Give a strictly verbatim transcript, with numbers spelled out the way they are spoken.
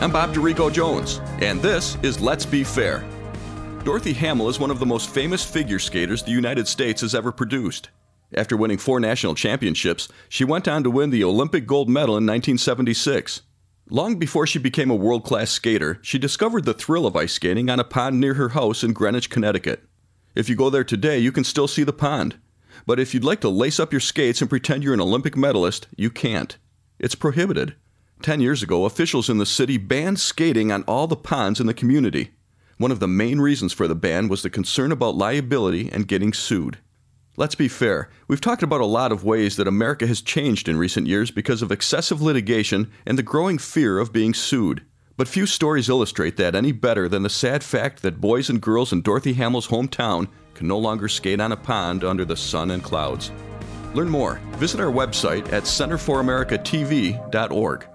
I'm Bob Dorico Jones, and this is Let's Be Fair. Dorothy Hamill is one of the most famous figure skaters the United States has ever produced. After winning four national championships, she went on to win the Olympic gold medal in nineteen seventy-six. Long before she became a world-class skater, she discovered the thrill of ice skating on a pond near her house in Greenwich, Connecticut. If you go there today, you can still see the pond. But if you'd like to lace up your skates and pretend you're an Olympic medalist, you can't. It's prohibited. Ten years ago, officials in the city banned skating on all the ponds in the community. One of the main reasons for the ban was the concern about liability and getting sued. Let's be fair, we've talked about a lot of ways that America has changed in recent years because of excessive litigation and the growing fear of being sued. But few stories illustrate that any better than the sad fact that boys and girls in Dorothy Hamill's hometown can no longer skate on a pond under the sun and clouds. Learn more. Visit our website at center for america t v dot org.